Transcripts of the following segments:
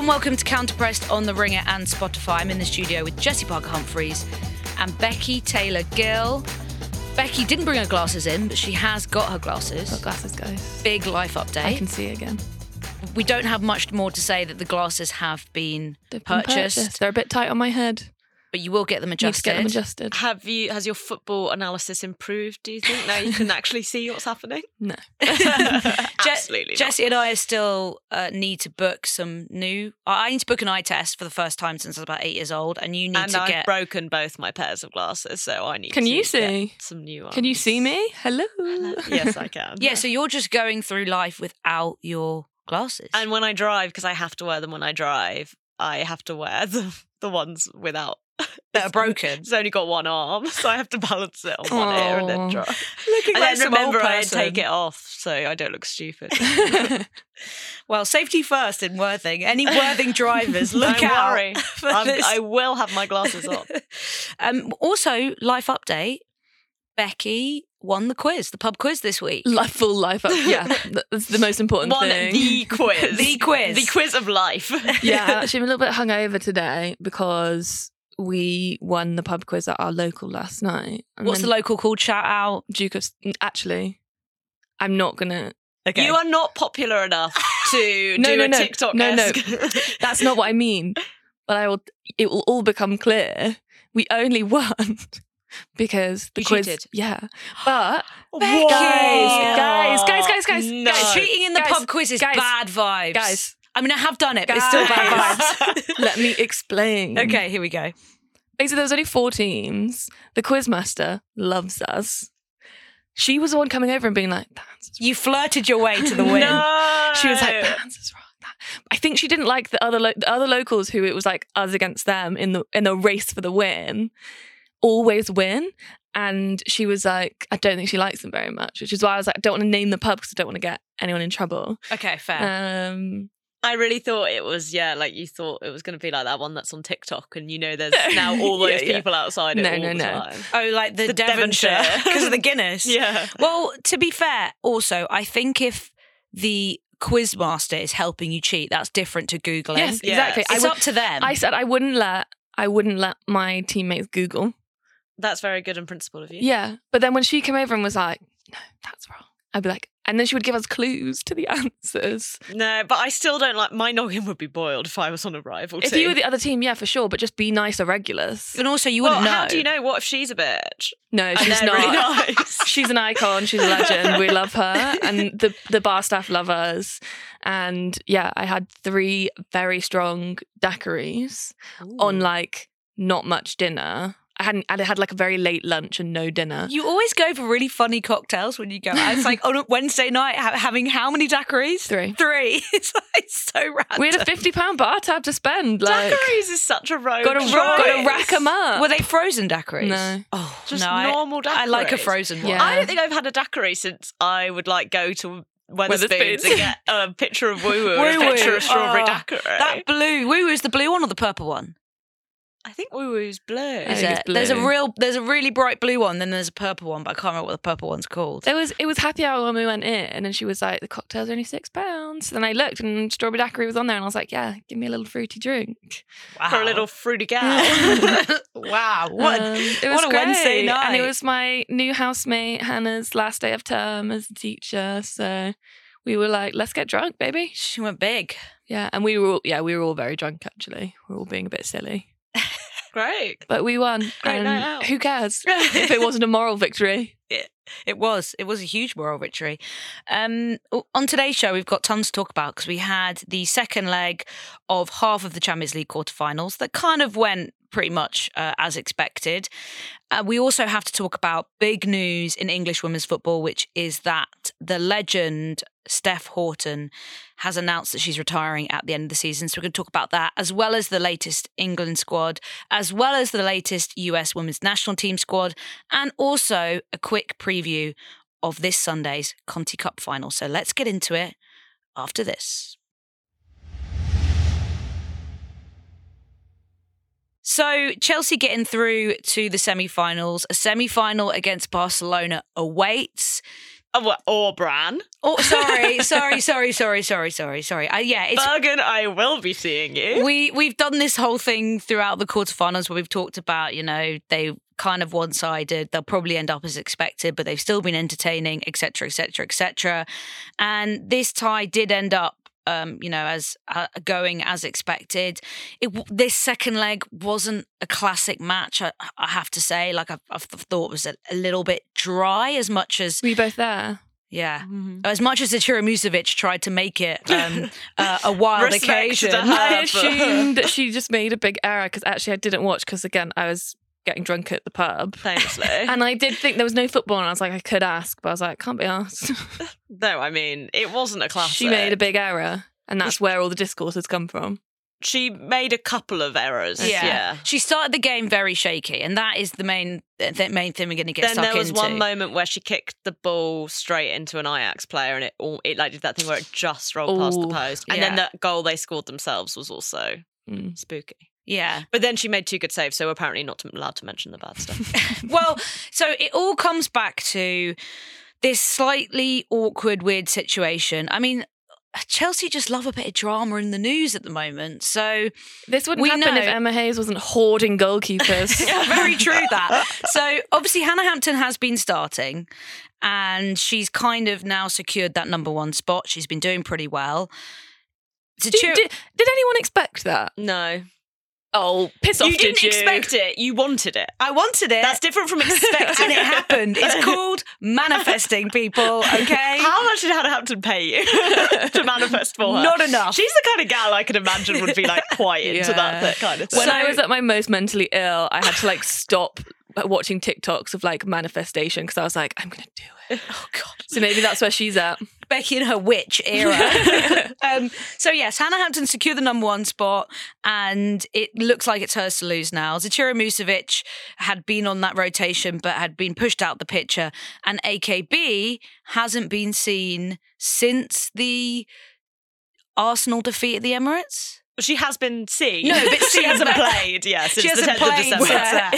welcome to Counterpressed on The Ringer and Spotify. I'm in the studio with Jessie Parker-Humphries and Becky Taylor-Gill. Becky didn't bring her glasses in, but she has got her glasses. Got glasses, guys. Big life update. I can see again. We don't have much more to say that the glasses have been purchased. They're a bit tight on my head. But you will get them Need to adjusted. get them adjusted. Has your football analysis improved, do you think? Now you can actually see what's happening? No. Absolutely not. Jessie and I still need to book some new... I need to book an eye test for the first time since I was about 8 years old, and you need to I've get... broken both my pairs of glasses, so I need Can to you see? get some new ones. Can you see me? Hello. Yes, I can. Yeah, so you're just going through life without your glasses. And when I drive, because I have to wear them when I drive, I have to wear the ones without... that are broken. It's only got one arm, so I have to balance it on one ear and then drive. Looking And like then some old remember I person. take it off so I don't look stupid. Well, safety first in Worthing. Any Worthing drivers, look Don't out. worry. for this. I will have my glasses on. Also, life update. Becky won the quiz, the pub quiz this week. Full life up. Yeah, that's the most important Won thing. the quiz. The quiz. The quiz of life. Yeah, actually, I'm a little bit hungover today because we won the pub quiz at our local last night. And What's the then local called? Shout out. Duke of... Actually, I'm not going to... Okay. You are not popular enough to No, do no, a no. TikTok. No. That's not what I mean. But it will all become clear. We only won because the You quiz... cheated? Yeah. But... Becky! Guys. No. Cheating in the Guys, pub quiz is guys, bad vibes. guys. I mean, I have done it, but it's still bad Guys. vibes. Let me explain. Okay, here we go. Basically, there was only 4 teams. The quizmaster loves us. She was the one coming over and being like, "The answer's You flirted your way to the win. No. She was like, "The answer's wrong." I think she didn't like the other locals who it was like us against them in the race for the win, always win. And she was like, I don't think she likes them very much, which is why I was like, I don't want to name the pub because I don't want to get anyone in trouble. Okay, fair. I really thought it was, like you thought it was going to be like that one that's on TikTok and there's now all those Yeah. people outside it all the time. Oh, like the Devonshire Devonshire. because of the Guinness. Yeah. Well, to be fair, also, I think if the quizmaster is helping you cheat, that's different to Googling. Yes, Yes. exactly. It's up to them. I said I wouldn't let my teammates Google. That's very good and principled of you. Yeah. But then when she came over and was like, no, that's wrong, I'd be like, and then she would give us clues to the answers. No, but I still don't like, my noggin would be boiled if I was on a rival If team. you were the other team, yeah, for sure, but just be nice or regulars. and also, you well, wouldn't know. how do you know? What if she's a bitch? No, And she's they're not. really nice. She's an icon. She's a legend. We love her. And the bar staff love us. And yeah, I had 3 very strong daiquiris on like not much dinner. I had like a very late lunch and no dinner. You always go for really funny cocktails when you go out. It's like on a Wednesday night having how many daiquiris? 3. 3. It's like so random. We had a £50 bar tab to spend. Like, Daiquiris is such a rogue gotta choice. rack them up. Were they frozen daiquiris? No. Oh, Just no, normal I like a daiquiris. frozen one. Yeah. I don't think I've had a daiquiri since I would like go to Weatherspoons Weatherspoons. and get a picture of Woo Woo and a Woo Woo. picture of strawberry Oh, daiquiri. That blue, Woo Woo is the blue one or the purple one? I think Woo Woo's blue. I Is think it? it's blue. There's a really bright blue one, then there's a purple one, but I can't remember what the purple one's called. It was happy hour when we went in, and she was like, the cocktails are only £6. Then I looked, and strawberry daiquiri was on there, and I was like, yeah, give me a little fruity drink. For a little fruity gal. Wow. What It was what a great. Wednesday night. And it was my new housemate Hannah's last day of term as a teacher, so we were like, let's get drunk, baby. She went big. Yeah, and we were all very drunk actually. We were all being a bit silly, Great. but we won. Great and night out. who cares if it wasn't a moral victory? It was a huge moral victory. On today's show, we've got tons to talk about because we had the second leg of half of the Champions League quarterfinals that kind of went pretty much as expected. We also have to talk about big news in English women's football, which is that the legend Steph Houghton has announced that she's retiring at the end of the season. So we're going to talk about that, as well as the latest England squad, as well as the latest US women's national team squad, and also a quick preview of this Sunday's Conti Cup final. So let's get into it after this. So Chelsea getting through to the semi-finals. A semi-final against Barcelona awaits. Or Bran. Oh, sorry. Yeah, it's Bergen, I will be seeing you. we've done this whole thing throughout the quarterfinals where we've talked about, they kind of one-sided. They'll probably end up as expected, but they've still been entertaining, etc., etc., etc. And this tie did end up, as going as expected. This second leg wasn't a classic match, I have to say. Like I've thought it was a little bit dry, as much as Were you both there? yeah, as much as Zecira Musovic tried to make it a wild Respect occasion. to her. I assumed that she just made a big error because actually I didn't watch because, again, I was getting drunk at the pub. Thanks, Lou. And I did think there was no football, and I was like, I could ask, but I was like, can't be asked. No, I mean, it wasn't a classic. She made a big error, and that's where all the discourse has come from. She made a couple of errors. Yeah. She started the game very shaky, and that is the main thing we're going to get Then stuck into. there was one moment where she kicked the ball straight into an Ajax player, and it like did that thing where it just rolled past the Ooh, post. And then the goal they scored themselves was also spooky. Yeah. But then she made 2 good saves, so we're apparently not allowed to mention the bad stuff. Well, so it all comes back to this slightly awkward, weird situation. I mean, Chelsea just love a bit of drama in the news at the moment. So This wouldn't happen if Emma Hayes wasn't hoarding goalkeepers. very true that. So obviously Hannah Hampton has been starting, and she's kind of now secured that number 1 spot. She's been doing pretty well. Did anyone expect that? No. Oh, piss off, You didn't did you? expect it. You wanted it. I wanted it. That's different from expecting and it happened. It's called manifesting, people, okay? How much did Hannah Hampton pay you to manifest for her? Not enough. She's the kind of gal I could imagine would be like quite into that kind of thing. When I was at my most mentally ill, I had to stop watching TikToks of manifestation because I was like, I'm going to do it. Oh, God. So maybe that's where she's at. Becky in her witch era. So yes, Hannah Hampton secured the number 1 spot, and it looks like it's hers to lose now. Zecira Musovic had been on that rotation but had been pushed out the picture, and AKB hasn't been seen since the Arsenal defeat at the Emirates. She has been seen. No, but she hasn't played. Yeah, since She hasn't the 10th of played December. since that.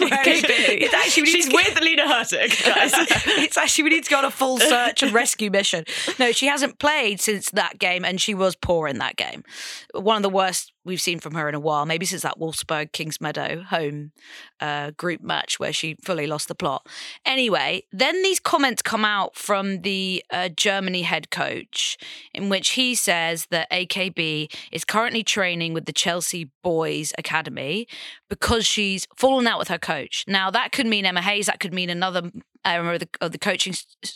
It's actually, we need She's to with Lena Hurtig, guys. It's actually, we need to go on a full search and rescue mission. No, she hasn't played since that game, and she was poor in that game. One of the worst we've seen from her in a while, maybe since that Wolfsburg Kingsmeadow home group match where she fully lost the plot. Anyway, then these comments come out from the Germany head coach, in which he says that AKB is currently training with the Chelsea Boys Academy because she's fallen out with her coach. Now, that could mean Emma Hayes, that could mean another member of the coaching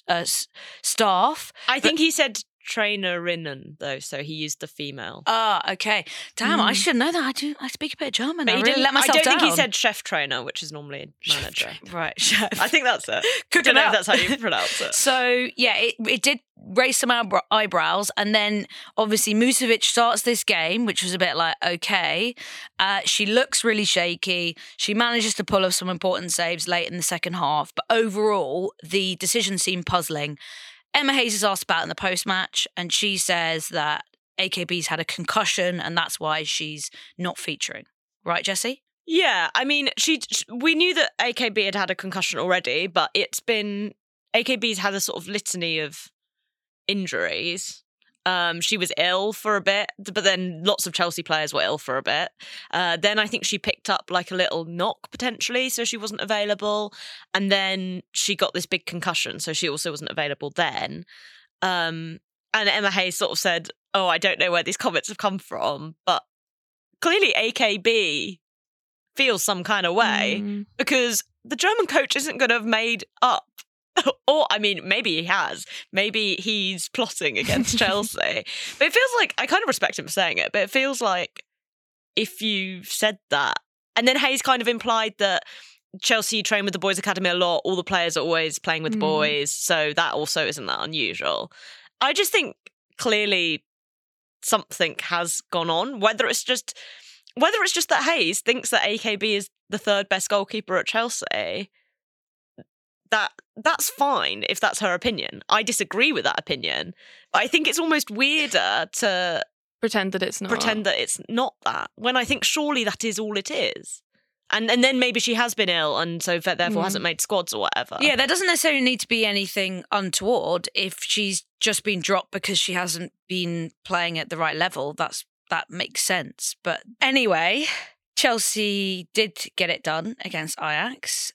staff. I think he said trainerinnen, though, so he used the female. Ah, okay. Damn, I should know that. I speak a bit of German. But I he really didn't- let myself I don't down. think he said chef trainer, which is normally manager. Right, chef. I think that's it. Good don't know if enough. that's how you pronounce it. So, yeah, it did raise some eyebrows. And then, obviously, Musovic starts this game, which was a bit like, okay. She looks really shaky. She manages to pull off some important saves late in the second half. But overall, the decision seemed puzzling. Emma Hayes is asked about it in the post-match, and she says that AKB's had a concussion, and that's why she's not featuring. Right, Jessie? Yeah, I mean, we knew that AKB had a concussion already, but AKB's had a sort of litany of injuries. She was ill for a bit, but then lots of Chelsea players were ill for a bit. Then I think she picked up a little knock potentially, so she wasn't available. And then she got this big concussion, so she also wasn't available then. And Emma Hayes sort of said, oh, I don't know where these comments have come from, but clearly AKB feels some kind of way because the German coach isn't going to have made up. Or, I mean, maybe he has. Maybe he's plotting against Chelsea. But it feels like, I kind of respect him for saying it, but it feels like if you said that, and then Hayes kind of implied that Chelsea train with the Boys Academy a lot, all the players are always playing with the boys, so that also isn't that unusual. I just think clearly something has gone on, whether it's just that Hayes thinks that AKB is the 3rd best goalkeeper at Chelsea. That's fine if that's her opinion. I disagree with that opinion, but I think it's almost weirder to Pretend that it's not. pretend that it's not that, when I think surely that is all it is. And then maybe she has been ill and so therefore hasn't made squads or whatever. Yeah, there doesn't necessarily need to be anything untoward if she's just been dropped because she hasn't been playing at the right level. That makes sense. But anyway, Chelsea did get it done against Ajax,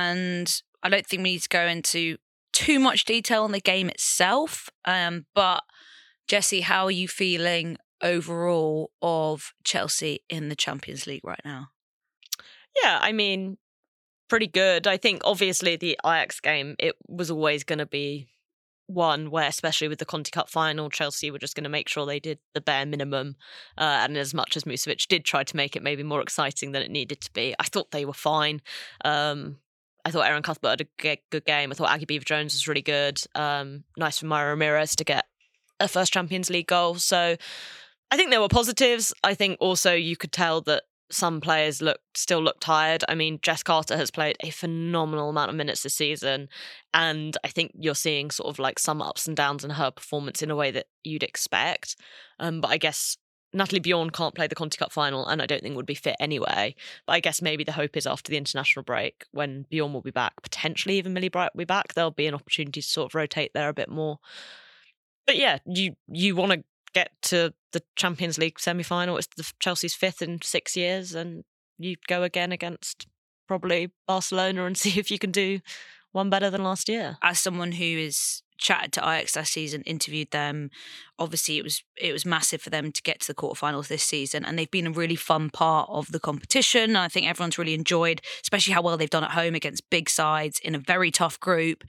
and I don't think we need to go into too much detail on the game itself. But Jessie, how are you feeling overall of Chelsea in the Champions League right now? Yeah, I mean, pretty good. I think obviously the Ajax game, it was always going to be one where, especially with the Conti Cup final, Chelsea were just going to make sure they did the bare minimum. And as much as Musovic did try to make it maybe more exciting than it needed to be, I thought they were fine. I thought Erin Cuthbert had a good game. I thought Aggie Beaver-Jones was really good. Nice for Maya Ramirez to get a first Champions League goal. So I think there were positives. I think also you could tell that some players still look tired. I mean, Jess Carter has played a phenomenal amount of minutes this season, and I think you're seeing sort of like some ups and downs in her performance in a way that you'd expect. But I guess Natalie Bjorn can't play the Conti Cup final, and I don't think would be fit anyway. But I guess maybe the hope is after the international break, when Bjorn will be back, potentially even Millie Bright will be back, there'll be an opportunity to sort of rotate there a bit more. But yeah, you want to get to the Champions League semi-final. It's the Chelsea's 5th in 6 years, and you go again against probably Barcelona and see if you can do one better than last year. As someone who is chatted to Ajax last season, interviewed them, obviously it was massive for them to get to the quarterfinals this season, and they've been a really fun part of the competition. I think everyone's really enjoyed, especially how well they've done at home against big sides in a very tough group.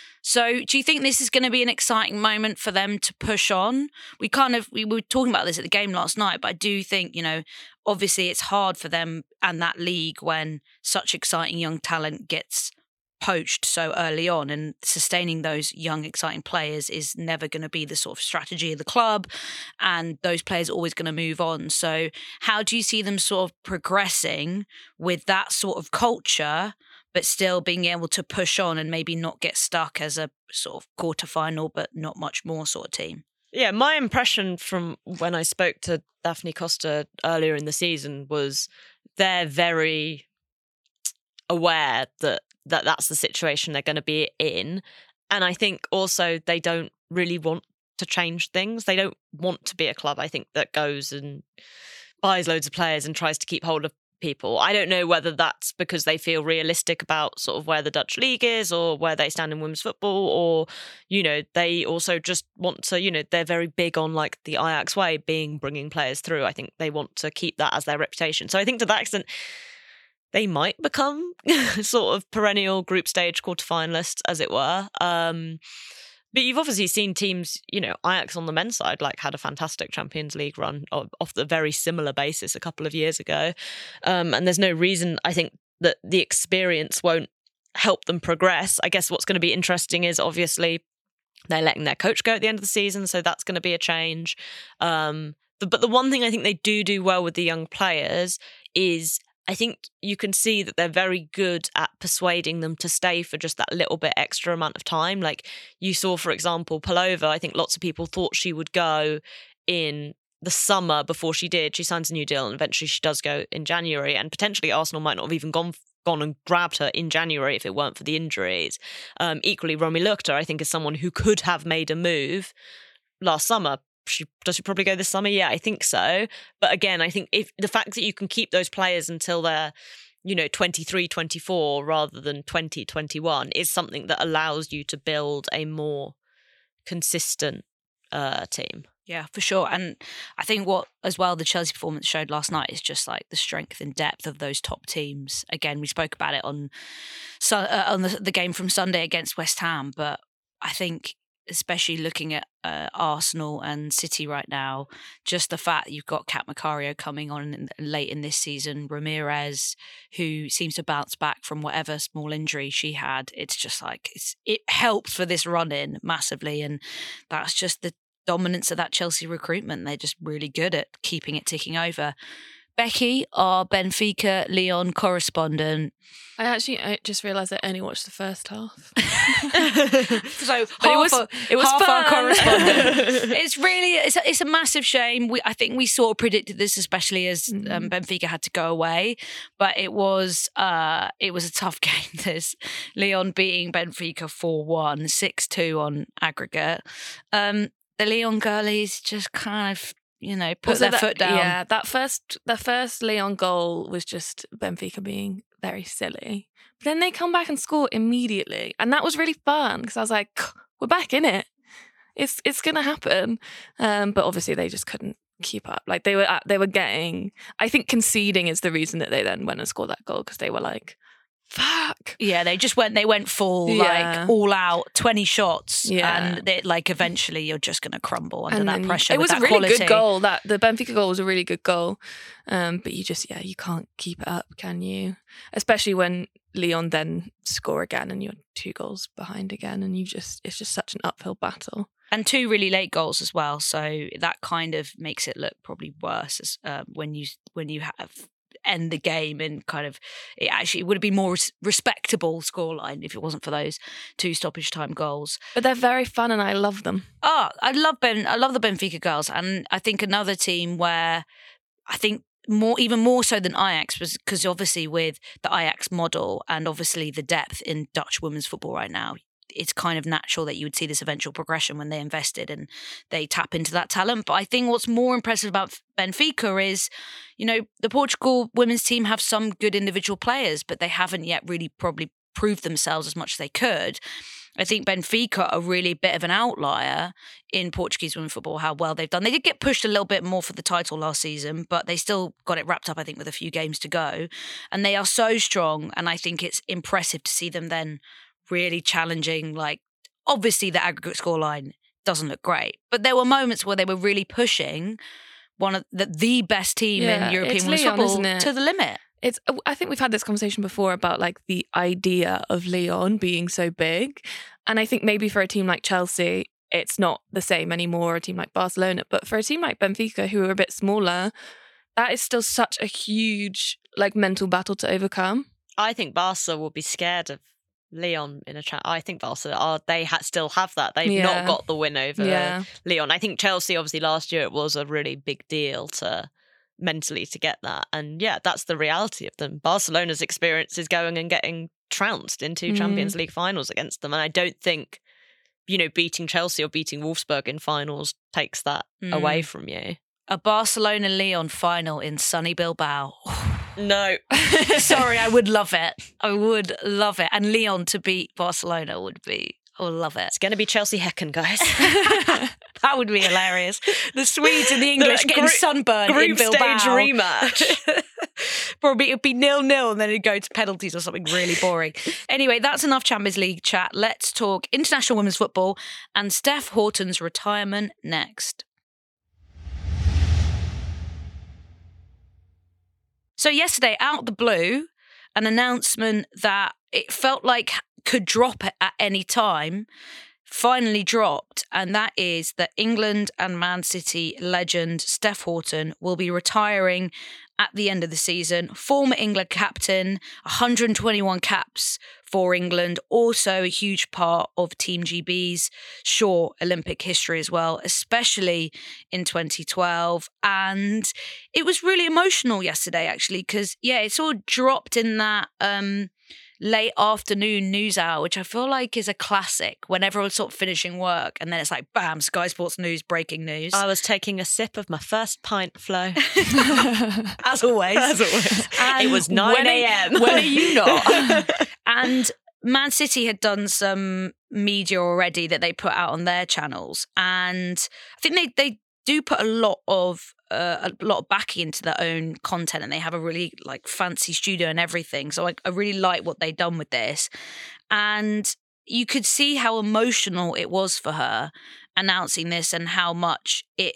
So do you think this is going to be an exciting moment for them to push on? We were talking about this at the game last night, but I do think, obviously it's hard for them and that league when such exciting young talent gets poached so early on, and sustaining those young, exciting players is never going to be the sort of strategy of the club, and those players are always going to move on. So how do you see them sort of progressing with that sort of culture, but still being able to push on and maybe not get stuck as a sort of quarterfinal, but not much more sort of team? Yeah, my impression from when I spoke to Daphne Costa earlier in the season was they're very aware that that's the situation they're going to be in. And I think also they don't really want to change things. They don't want to be a club, I think, that goes and buys loads of players and tries to keep hold of people. I don't know whether that's because they feel realistic about sort of where the Dutch league is or where they stand in women's football, or, they also just want to, they're very big on like the Ajax way bringing players through. I think they want to keep that as their reputation. So I think to that extent, they might become sort of perennial group stage quarterfinalists, as it were. But you've obviously seen teams, Ajax on the men's side, like had a fantastic Champions League run off the very similar basis a couple of years ago. And there's no reason, I think, that the experience won't help them progress. I guess what's going to be interesting is obviously they're letting their coach go at the end of the season, so that's going to be a change. But the one thing I think they do well with the young players is I think you can see that they're very good at persuading them to stay for just that little bit extra amount of time. Like you saw, for example, Palova, I think lots of people thought she would go in the summer before she did. She signs a new deal and eventually she does go in January, and potentially Arsenal might not have even gone and grabbed her in January if it weren't for the injuries. Equally, Romy Luchter, I think, is someone who could have made a move last summer. Does she probably go this summer? Yeah, I think so. But again, I think if the fact that you can keep those players until they're, 23, 24 rather than 20, 21 is something that allows you to build a more consistent team. Yeah, for sure. And I think what, as well, the Chelsea performance showed last night is just like the strength and depth of those top teams. Again, we spoke about it on the game from Sunday against West Ham, but I think especially looking at Arsenal and City right now, just the fact that you've got Kat Macario coming on late in this season, Ramirez, who seems to bounce back from whatever small injury she had, it's just like it helps for this run-in massively, and that's just the dominance of that Chelsea recruitment. They're just really good at keeping it ticking over. Becky, our Benfica Lyon correspondent. I just realised I only watched the first half. So it was half fun. our correspondent. It's a massive shame. I think we sort of predicted this, especially as Benfica had to go away. But it was a tough game. This Lyon beating Benfica 4-1, 6-2 on aggregate. The Lyon girlies just kind of put their foot down. Yeah, the first Lyon goal was just Benfica being very silly. But then they come back and score immediately, and that was really fun because I was like, we're back in it. It's gonna happen. But obviously they just couldn't keep up. Like they were getting. I think conceding is the reason that they then went and scored that goal, because they were like, fuck. Yeah, they went full, like all out, 20 shots. And they, like, eventually you're just going to crumble under that pressure. It was a really good goal. The Benfica goal was a really good goal. But you can't keep it up, can you? Especially when Lyon then score again and you're 2 goals behind again, and it's just such an uphill battle. And 2 really late goals as well. So that kind of makes it look probably worse when you have end the game, and kind of it would have been more respectable scoreline if it wasn't for those 2 stoppage time goals. But they're very fun and I love them. I love the Benfica girls, and I think another team where I think even more so than Ajax was because obviously with the Ajax model and obviously the depth in Dutch women's football right now, it's kind of natural that you would see this eventual progression when they invested and they tap into that talent. But I think what's more impressive about Benfica is, the Portugal women's team have some good individual players, but they haven't yet really probably proved themselves as much as they could. I think Benfica are really a bit of an outlier in Portuguese women's football, how well they've done. They did get pushed a little bit more for the title last season, but they still got it wrapped up, I think, with a few games to go. And they are so strong, and I think it's impressive to see them then really challenging. Like, obviously the aggregate scoreline doesn't look great, but there were moments where they were really pushing one of the best team in European women's football to the limit. I think we've had this conversation before about like the idea of Lyon being so big, and I think maybe for a team like Chelsea it's not the same anymore, a team like Barcelona, but for a team like Benfica who are a bit smaller, that is still such a huge like mental battle to overcome. I think Barca will be scared of Lyon in a chat. I think Barca still have that. They've not got the win over Lyon. I think Chelsea, obviously last year it was a really big deal to get that, and that's the reality of them. Barcelona's experience is going and getting trounced in 2 Champions League finals against them, and I don't think beating Chelsea or beating Wolfsburg in finals takes that away from you. A Barcelona-Lyon final in sunny Bilbao. No. Sorry, I would love it. I would love it. And Lyon to beat Barcelona would love it. It's going to be Chelsea-Häcken, guys. That would be hilarious. The Swedes and the English getting sunburned in Bilbao. Group stage rematch. Probably it'd be 0-0 and then it'd go to penalties or something really boring. Anyway, that's enough Champions League chat. Let's talk international women's football and Steph Houghton's retirement next. So yesterday, out of the blue, an announcement that it felt like could drop at any time finally dropped, and that is that England and Man City legend Steph Houghton will be retiring at the end of the season. Former England captain, 121 caps for England, also a huge part of Team GB's short Olympic history as well, especially in 2012. And it was really emotional yesterday, actually, because, it sort of dropped in that late afternoon news hour, which I feel like is a classic when everyone's sort of finishing work and then it's like, bam, Sky Sports News, breaking news. I was taking a sip of my first pint, Flo. As always. It was 9 a.m. When are you not? And Man City had done some media already that they put out on their channels. And I think they do put a lot of backing into their own content, and they have a really like fancy studio and everything. So I really like what they've done with this. And you could see how emotional it was for her announcing this and how much it had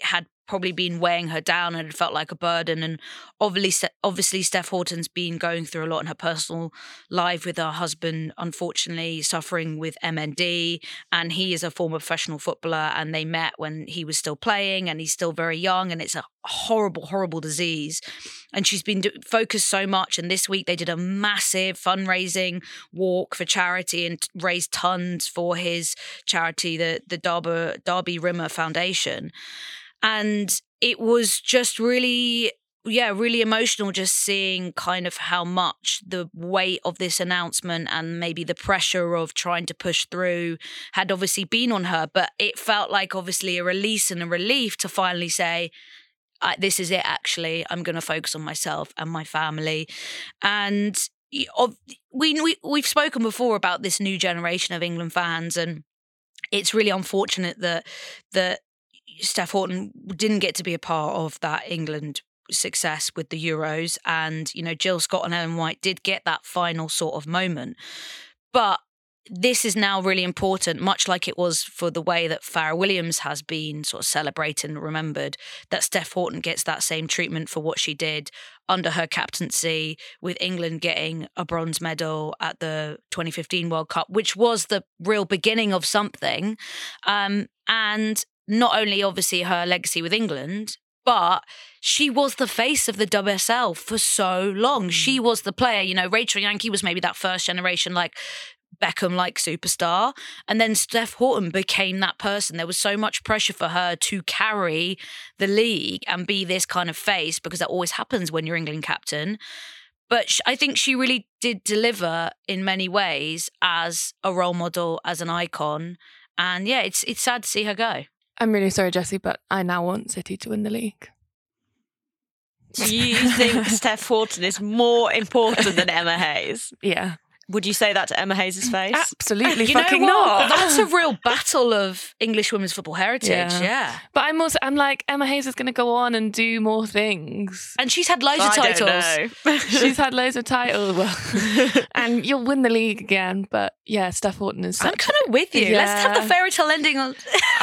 probably been weighing her down and it felt like a burden. And obviously Steph Houghton's been going through a lot in her personal life with her husband, unfortunately suffering with MND, and he is a former professional footballer, and they met when he was still playing, and he's still very young, and it's a horrible disease. And she's been focused so much, and this week they did a massive fundraising walk for charity and raised tons for his charity, the Darby Rimmer Foundation. And it was just really emotional, just seeing kind of how much the weight of this announcement and maybe the pressure of trying to push through had obviously been on her. But it felt like obviously a release and a relief to finally say, this is it, actually. I'm going to focus on myself and my family. And we've spoken before about this new generation of England fans, and it's really unfortunate that Steph Houghton didn't get to be a part of that England success with the Euros. And, Jill Scott and Ellen White did get that final sort of moment. But this is now really important, much like it was for the way that Farrah Williams has been sort of celebrated and remembered, that Steph Houghton gets that same treatment for what she did under her captaincy, with England getting a bronze medal at the 2015 World Cup, which was the real beginning of something. And not only obviously her legacy with England, but she was the face of the WSL for so long. She was the player. Rachel Yankee was maybe that first generation, like Beckham-like superstar. And then Steph Houghton became that person. There was so much pressure for her to carry the league and be this kind of face, because that always happens when you're England captain. But I think she really did deliver in many ways as a role model, as an icon. And yeah, it's sad to see her go. I'm really sorry, Jessie, but I now want City to win the league. Do you think Steph Houghton is more important than Emma Hayes? Yeah. Would you say that to Emma Hayes' face? Absolutely You fucking know what? not. That's a real battle of English women's football heritage, yeah. But I'm like, Emma Hayes is going to go on and do more things. And she's had loads of I titles. don't know. She's had loads of titles. Well, and you'll win the league again. But yeah, Steph Houghton is I'm kind of with you. Yeah. Let's have the fairy tale ending on...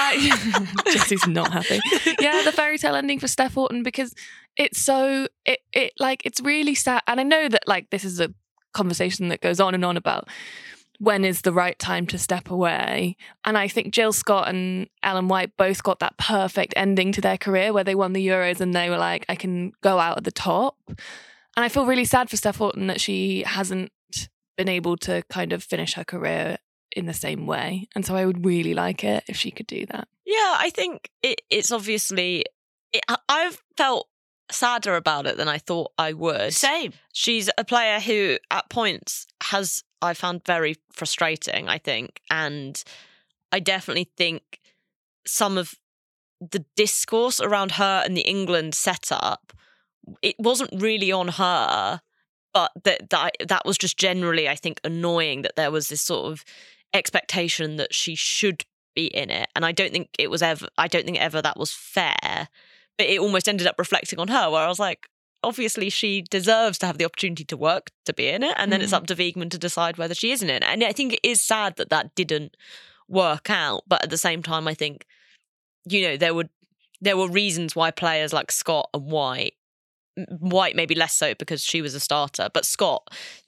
Jessie's not happy. Yeah, the fairy tale ending for Steph Houghton, because it's so, it's really sad. And I know that like this is a conversation that goes on and on about when is the right time to step away. And I think Jill Scott and Ellen White both got that perfect ending to their career, where they won the Euros and they were like, I can go out at the top. And I feel really sad for Steph Houghton that she hasn't been able to kind of finish her career in the same way. And so I would really like it if she could do that. Yeah, I think it's obviously... I've felt sadder about it than I thought I would. Same. She's a player who at points I found very frustrating, I think. And I definitely think some of the discourse around her and the England setup, it wasn't really on her, but that was just generally, I think, annoying, that there was this sort of expectation that she should be in it. And I don't think ever that was fair. But it almost ended up reflecting on her, where I was like, obviously she deserves to have the opportunity to work to be in it. And then it's up to Wiegman to decide whether she is in it. And I think it is sad that didn't work out. But at the same time, I think, there were reasons why players like Scott and White maybe less so because she was a starter, but Scott,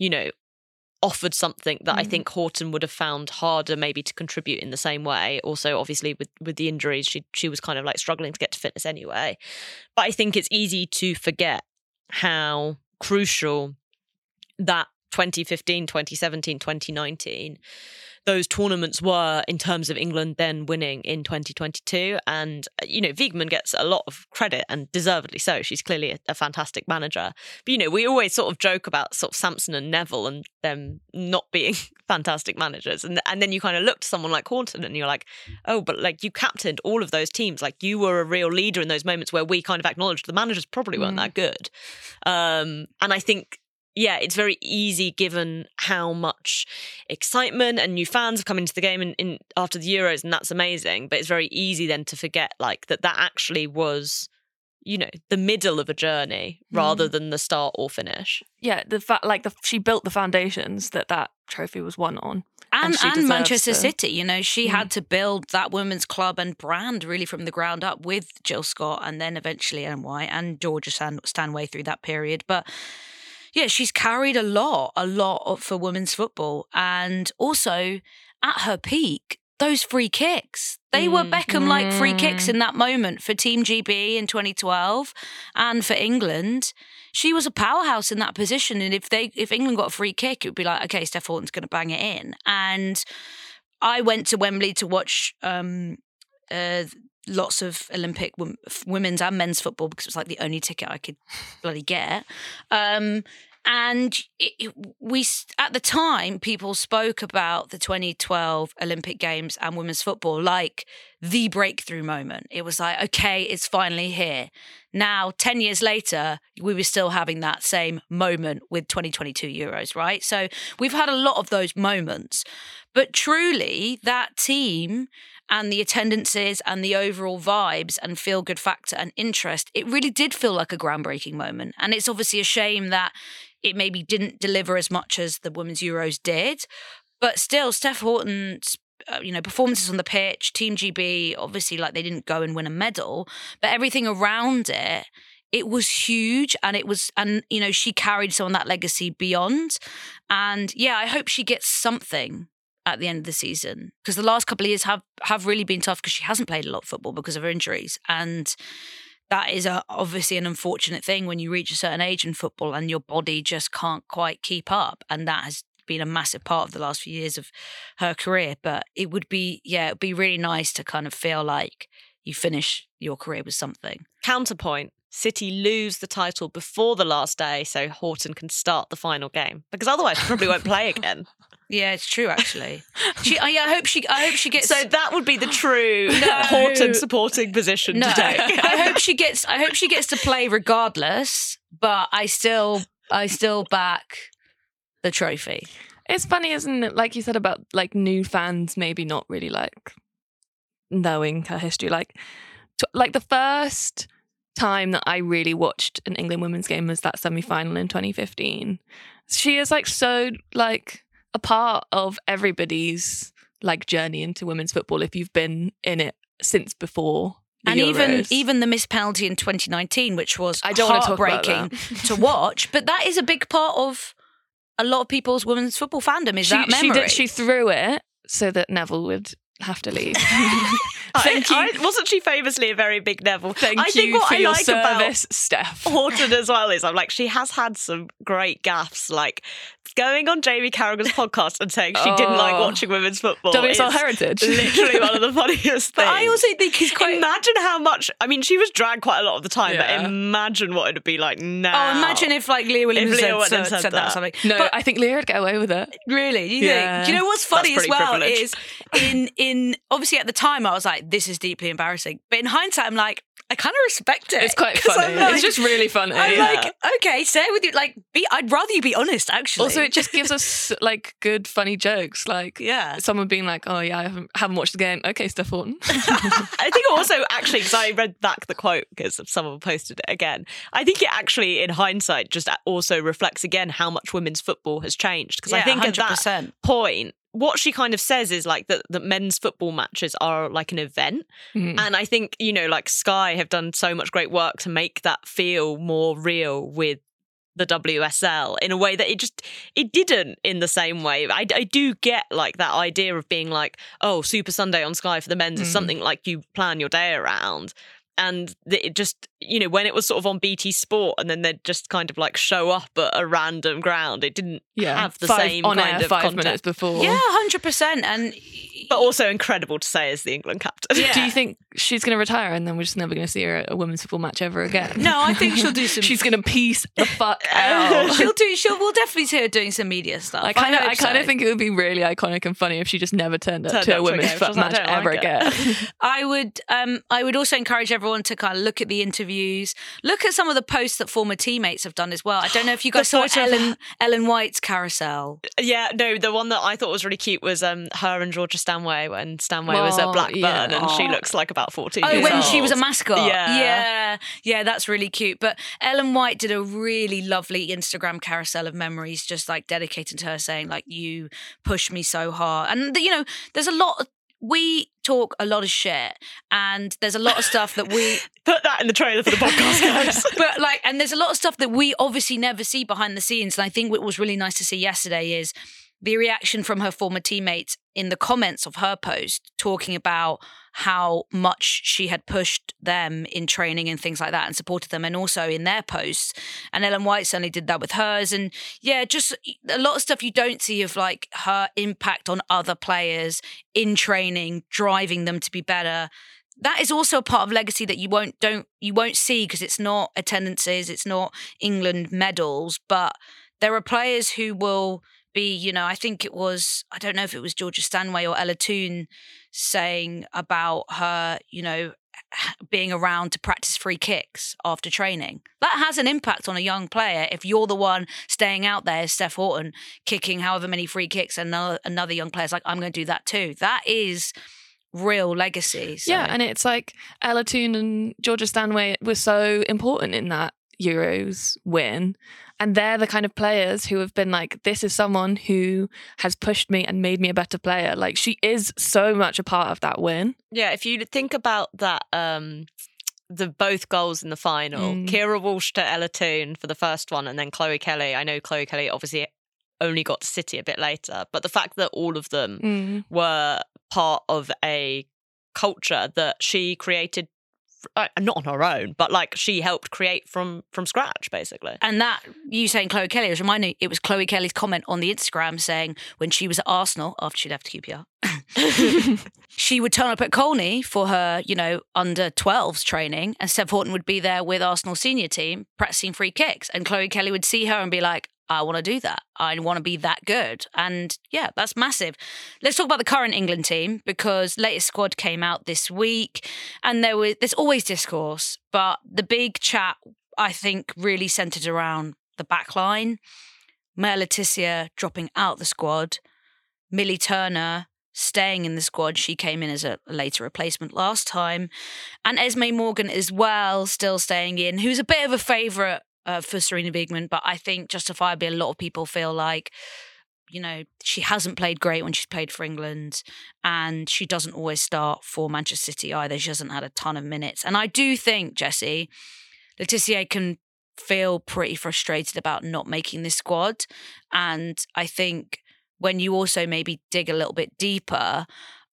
offered something that I think Houghton would have found harder maybe to contribute in the same way. Also, obviously, with the injuries, she was kind of like struggling to get to fitness anyway. But I think it's easy to forget how crucial that 2015, 2017, 2019, those tournaments were in terms of England then winning in 2022. And, Wiegman gets a lot of credit, and deservedly so. She's clearly a fantastic manager. But, we always sort of joke about sort of Sampson and Neville and them not being fantastic managers. And then you kind of look to someone like Houghton and you're like, oh, but like you captained all of those teams. Like you were a real leader in those moments where we kind of acknowledged the managers probably weren't that good. And I think, yeah, it's very easy, given how much excitement and new fans have come into the game in after the Euros, and that's amazing. But it's very easy then to forget like that actually was the middle of a journey rather than the start or finish. Yeah, the fact she built the foundations that trophy was won on. And she deserves Manchester to- City, she had to build that women's club and brand really from the ground up with Jill Scott and then eventually Ellen White and Georgia Stanway through that period. But yeah, she's carried a lot for women's football. And also at her peak, those free kicks, they were Beckham-like free kicks in that moment for Team GB in 2012 and for England. She was a powerhouse in that position. And if England got a free kick, it would be like, okay, Steph Houghton's going to bang it in. And I went to Wembley to watch lots of Olympic women's and men's football because it was like the only ticket I could bloody get. And we, at the time, people spoke about the 2012 Olympic Games and women's football like the breakthrough moment. It was like, okay, it's finally here. Now, 10 years later, we were still having that same moment with 2022 Euros, right? So we've had a lot of those moments. But truly, that team and the attendances and the overall vibes and feel-good factor and interest, it really did feel like a groundbreaking moment. And it's obviously a shame that it maybe didn't deliver as much as the Women's Euros did. But still, Steph Houghton's performances on the pitch, Team GB, obviously like they didn't go and win a medal, but everything around it was huge. And she carried some of that legacy beyond. And yeah, I hope she gets something at the end of the season, because the last couple of years have really been tough because she hasn't played a lot of football because of her injuries. And that is obviously an unfortunate thing when you reach a certain age in football and your body just can't quite keep up. And that has been a massive part of the last few years of her career. But it would be really nice to kind of feel like you finish your career with something. Counterpoint. City lose the title before the last day so Houghton can start the final game, because otherwise she probably won't play again. Yeah, it's true. Actually, I hope she gets. So that would be the true Houghton supporting position to take. I hope she gets to play regardless. But I still back the trophy. It's funny, isn't it? Like you said about like new fans maybe not really like knowing her history. Like the first time that I really watched an England women's game was that semi-final in 2015. She is like so like a part of everybody's like journey into women's football if you've been in it since before the Euros. even the missed penalty in 2019, which was I don't want to talk about heartbreaking to watch, but that is a big part of a lot of people's women's football fandom is that memory. She threw it so that Neville would have to leave. Thank you. Wasn't she famously a very big Neville? Thank I think you what for I your like service, about Steph. Houghton as well is I'm like, she has had some great gaffes, like going on Jamie Carragher's podcast and saying she didn't like watching women's football. WSL Heritage. Literally one of the funniest things. But I also think he's quite... Imagine how much... I mean, she was dragged quite a lot of the time, but imagine what it'd be like now. Oh, imagine if like Leah Williams said that or something. No, but I think Leah would get away with it. Really? Do you think? Do you know what's funny as well privileged. is in obviously at the time I was like, this is deeply embarrassing. But in hindsight, I'm like, I kind of respect it. It's quite funny. Like, it's just really funny. I'm like, okay, say it with you. Like, I'd rather you be honest, actually. Also, it just gives us like good, funny jokes. Like, someone being like, "Oh yeah, I haven't watched the game." Okay, Steph Houghton. I think also actually, because I read back the quote because someone posted it again. I think it actually, in hindsight, just also reflects again how much women's football has changed. Because I think 100%. At that point, what she kind of says is like that men's football matches are like an event. Mm. And I think, like Sky have done so much great work to make that feel more real with the WSL in a way that it didn't in the same way. I do get like that idea of being like, oh, Super Sunday on Sky for the men's is something like you plan your day around. And it just, when it was sort of on BT Sport and then they'd just kind of like show up at a random ground, it didn't have the same on kind air of 5 content. minutes before. Yeah, 100%. But also incredible to say as the England captain. Yeah. Do you think she's going to retire and then we're just never going to see her at a women's football match ever again? No, I think she'll do some... She's going to piece the fuck out. We'll definitely see her doing some media stuff. I kind of think it would be really iconic and funny if she just never turned up to a women's football match ever again. I would also encourage everyone everyone to kind of look at the interviews, look at some of the posts that former teammates have done as well. I don't know if you guys saw Ellen White's carousel. Yeah, no, the one that I thought was really cute was her and Georgia Stanway when Stanway was at Blackburn and she looks like about 14 years when old. she was a mascot. Yeah. Yeah, that's really cute. But Ellen White did a really lovely Instagram carousel of memories, just like dedicated to her, saying like, you pushed me so hard. And, you know, there's a lot, we talk a lot of shit and there's a lot of stuff that we... Put that in the trailer for the podcast, guys. But like, and there's a lot of stuff that we obviously never see behind the scenes. And I think what was really nice to see yesterday is the reaction from her former teammates in the comments of her post, talking about how much she had pushed them in training and things like that and supported them, and also in their posts. And Ellen White certainly did that with hers. And yeah, just a lot of stuff you don't see of like her impact on other players in training, driving them to be better. That is also a part of legacy that you won't see because it's not attendances, it's not England medals, but there are players who will be, you know, I think it was, I don't know if it was Georgia Stanway or Ella Toone saying about her, you know, being around to practice free kicks after training. That has an impact on a young player if you're the one staying out there as Steph Houghton, kicking however many free kicks, and another young player's like, I'm going to do that too. That is real legacy. So. Yeah, and it's like Ella Toone and Georgia Stanway were so important in that Euros win. And they're the kind of players who have been like, this is someone who has pushed me and made me a better player. Like, she is so much a part of that win. Yeah, if you think about that, the both goals in the final, Kira Walsh to Ella Toone for the first one, and then Chloe Kelly. I know Chloe Kelly obviously only got to City a bit later, but the fact that all of them were part of a culture that she created, not on her own, but like she helped create from scratch, basically. And that, you saying Chloe Kelly, was reminding me, it was Chloe Kelly's comment on the Instagram saying when she was at Arsenal, after she left QPR, she would turn up at Colney for her, you know, under 12s training, and Steph Houghton would be there with Arsenal senior team practicing free kicks. And Chloe Kelly would see her and be like, I want to do that. I want to be that good. And yeah, that's massive. Let's talk about the current England team, because latest squad came out this week and there's always discourse, but the big chat, I think, really centred around the back line. Maya Le Tissier dropping out the squad. Millie Turner staying in the squad. She came in as a later replacement last time. And Esme Morgan as well, still staying in, who's a bit of a favourite for Sarina Wiegman, but I think justifiably a lot of people feel like, you know, she hasn't played great when she's played for England, and she doesn't always start for Manchester City either. She hasn't had a ton of minutes. And I do think, Jessie, Le Tissier can feel pretty frustrated about not making this squad. And I think when you also maybe dig a little bit deeper,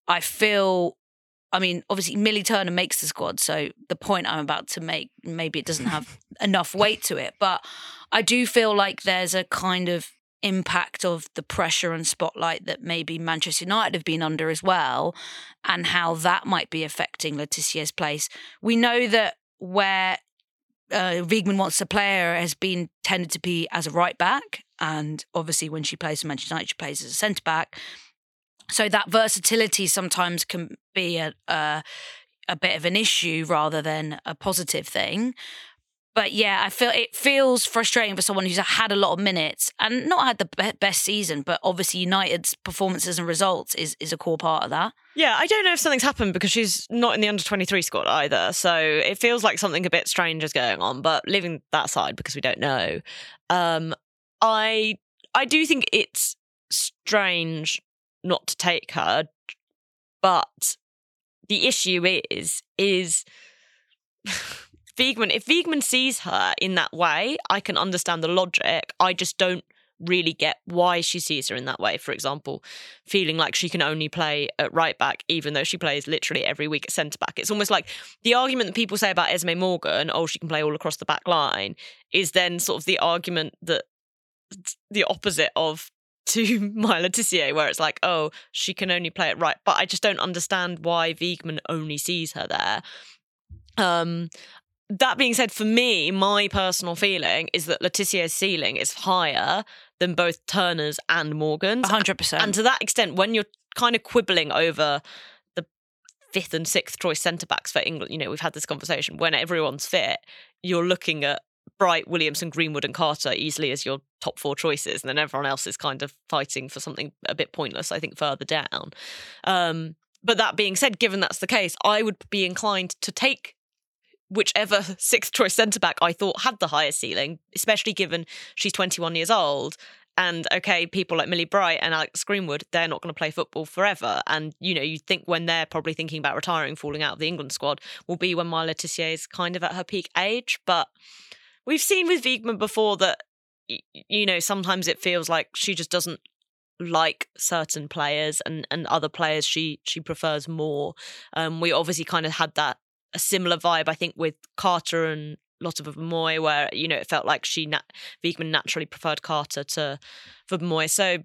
I mean, obviously, Millie Turner makes the squad, so the point I'm about to make, maybe it doesn't have enough weight to it. But I do feel like there's a kind of impact of the pressure and spotlight that maybe Manchester United have been under as well, and how that might be affecting Le Tissier's place. We know that where Wiegman wants to play her has been tended to be as a right back, and obviously when she plays for Manchester United, she plays as a centre back. So that versatility sometimes can be a bit of an issue rather than a positive thing. But yeah, I feel it feels frustrating for someone who's had a lot of minutes and not had the best season, but obviously United's performances and results is a core part of that. Yeah, I don't know if something's happened because she's not in the under-23 squad either. So it feels like something a bit strange is going on, but leaving that aside because we don't know, I do think it's strange not to take her, but the issue is Wiegman. If Wiegman sees her in that way, I can understand the logic. I just don't really get why she sees her in that way. For example, feeling like she can only play at right back, even though she plays literally every week at centre back. It's almost like the argument that people say about Esme Morgan, oh, she can play all across the back line, is then sort of the argument that the opposite of to Maya Le Tissier, where it's like, oh, she can only play it right. But I just don't understand why Wiegman only sees her there. That being said, for me, my personal feeling is that Le Tissier's ceiling is higher than both Turner's and Morgan's. 100%. And to that extent, when you're kind of quibbling over the fifth and sixth choice centre-backs for England, you know, we've had this conversation, when everyone's fit, you're looking at Bright, Williamson, Greenwood and Carter easily as your top 4 choices, and then everyone else is kind of fighting for something a bit pointless, I think, further down. But that being said, given that's the case, I would be inclined to take whichever sixth choice centre-back I thought had the highest ceiling, especially given she's 21 years old. And okay, people like Millie Bright and Alex Greenwood, they're not going to play football forever. And, you know, you think when they're probably thinking about retiring, falling out of the England squad, will be when Maya Le Tissier is kind of at her peak age. But we've seen with Wiegman before that, you know, sometimes it feels like she just doesn't like certain players, and other players she prefers more. We obviously kind of had a similar vibe, I think, with Carter and Lotte Wubben-Moy, where, you know, it felt like Wiegman naturally preferred Carter to Wubben-Moy. So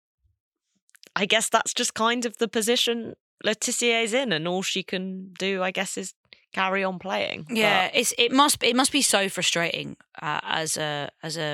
I guess that's just kind of the position Le Tissier's in, and all she can do, I guess, is carry on playing. Yeah, it must be so frustrating as a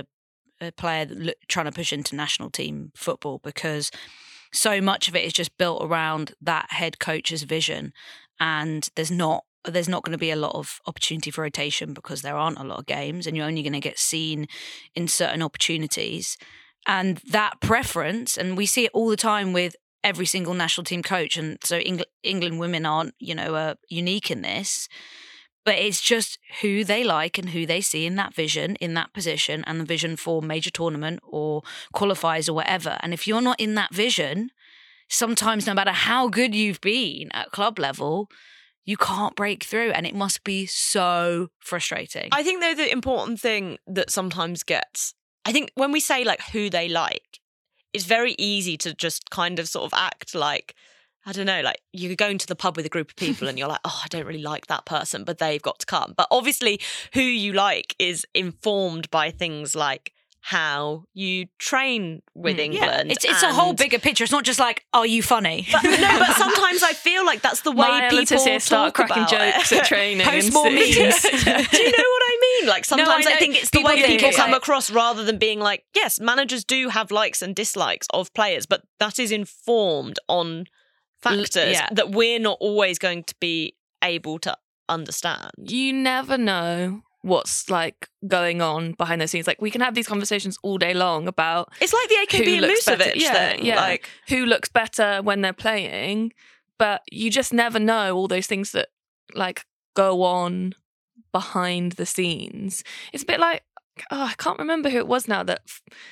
player trying to push into national team football, because so much of it is just built around that head coach's vision, and there's not going to be a lot of opportunity for rotation because there aren't a lot of games, and you're only going to get seen in certain opportunities. And that preference, and we see it all the time with every single national team coach, and so England women aren't, you know, unique in this, but it's just who they like and who they see in that vision, in that position, and the vision for major tournament or qualifiers or whatever. And if you're not in that vision, sometimes no matter how good you've been at club level, you can't break through, and it must be so frustrating. I think, though, the important thing that sometimes gets, I think when we say like who they like, it's very easy to just kind of sort of act like, I don't know, like you're going to the pub with a group of people and you're like, oh, I don't really like that person, but they've got to come. But obviously who you like is informed by things like how you train with England. It's a whole bigger picture. It's not just like, are you funny? But sometimes I feel like that's the way Maya people start cracking jokes at training. Post more meetings. Do you know what I mean? Like sometimes I think it's the way people come across, rather than being like, yes, managers do have likes and dislikes of players, but that is informed on factors that we're not always going to be able to understand. You never know what's like going on behind the scenes. Like we can have these conversations all day long about, it's like the AKB and Musovic thing. Yeah, like who looks better when they're playing, but you just never know all those things that like go on behind the scenes. It's a bit like, I can't remember who it was now that